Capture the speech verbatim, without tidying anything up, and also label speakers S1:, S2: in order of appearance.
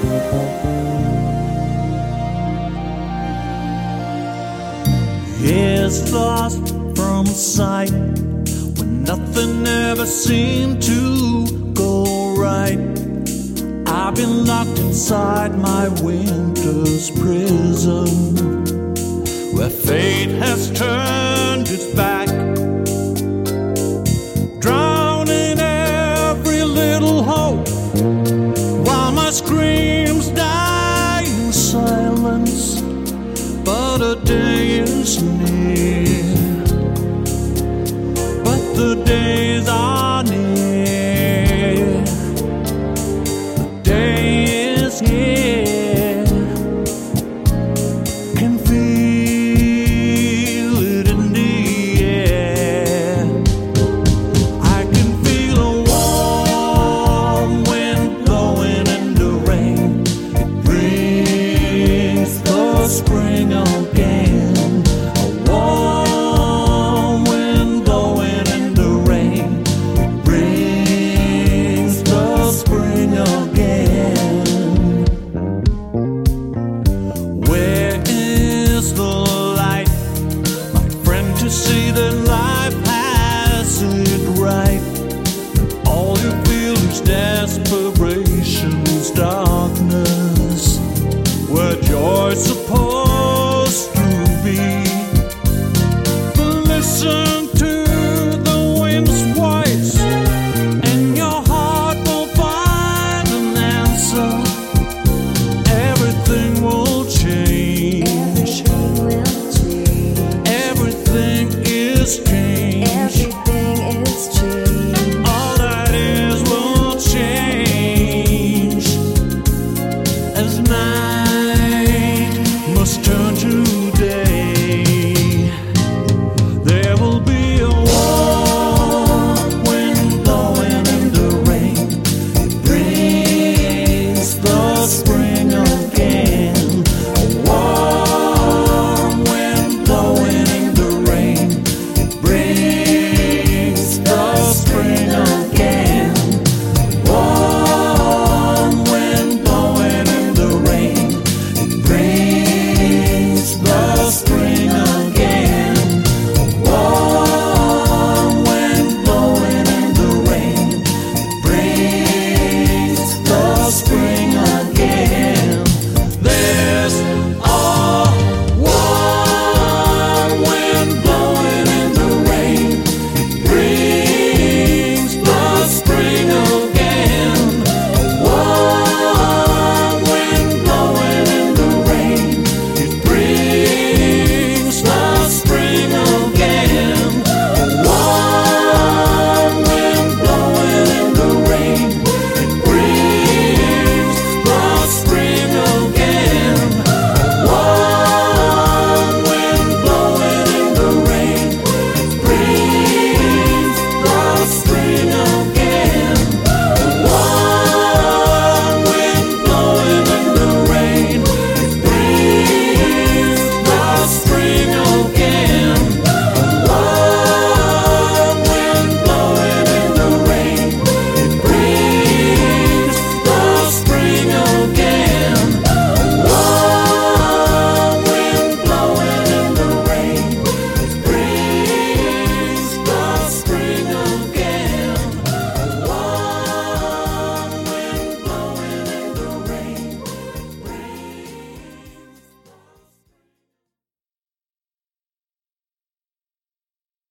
S1: Is lost from sight when nothing ever seemed to go right. I've been locked inside my winter's prison, where fate has turned its back, drowning every little hope, while my screams die in silence. But a day is near, but the days are near. The day is here, can feel it in the air. I can feel a warm wind blowing in the rain. It brings the spring on. To see that life has it right, all you feel is desperation's darkness, where joy supports.